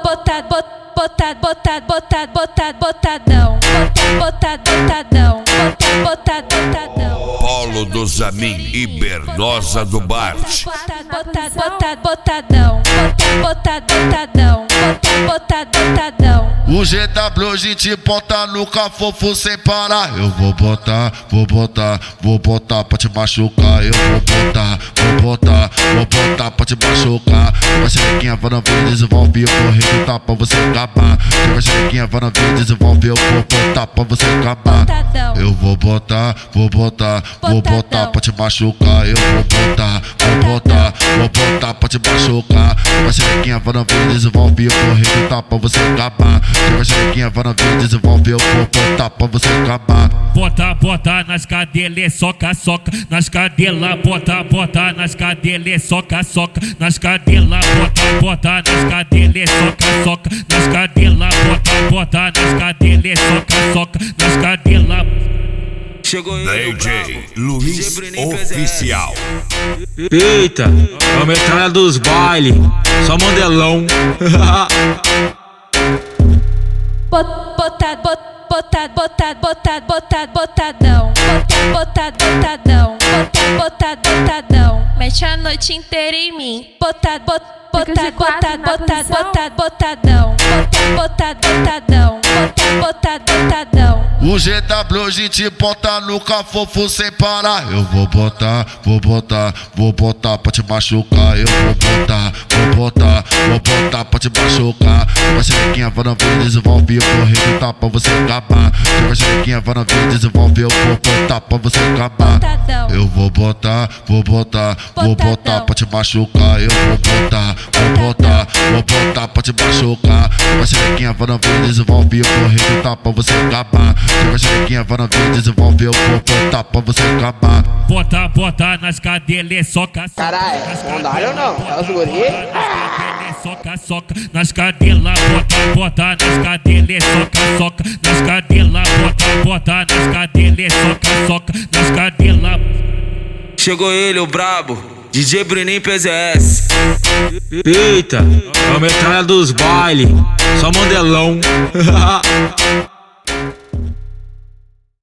botadão, botadão. Polo do Zamin e Bernosa do Bart. Botadão. O GW a gente bota no cafofo sem parar. Eu vou botar pra te machucar. Eu vou botar pra te machucar. Uma xerequinha vai não vir, desenvolve, eu vou arrebentar pra você acabar. Uma xerequinha vai não vir, desenvolve, eu vou botar pra você acabar. Eu vou botar pra te machucar. Eu vou botar pra te machucar. Uma xerequinha vai não vir, desenvolve, eu vou arrebentar pra você acabar. Uma xerequinha vai não vir, desenvolve, eu vou botar pra você acabar. Bota nas cadelas, soca, nas cadelas, bota nas cadelas, soca, nas cadelas, bota nas cadelas, soca, nas cadelas, bota nas cadelas, soca, nas cadelas. Chegou ele, DJ Luiz Oficial. Eita, é a metralha dos baile, só modelão. Botadão. Mete a noite inteira em mim. Botadão. O GW a gente bota no cafofo sem parar. Eu vou botar pra te machucar. Eu vou botar pra te machucar. Uma xerequinha vai não vir, desenvolve, eu vou arrebentar pra você acabar. Uma xerequinha vai não vir, desenvolve, eu vou botar pra você acabar. Eu vou botar pra te machucar. Eu vou botar pra te machucar. Uma xerequinha vai não vir, desenvolve, eu vou arrebentar pra você acabar. Uma xerequinha vai não vir, desenvolve, eu vou botar pra você acabar. Bota nas cadelas, soca. Caralho, não dá ou não? É os guri? Soca, nas cadelas, bota nas cadelas, soca, nas cadelas, bota nas cadelas, soca, nas cadelas. Chegou ele, o brabo, DJ Bruninho PZS. Eita, é a metralha dos baile, só modelão.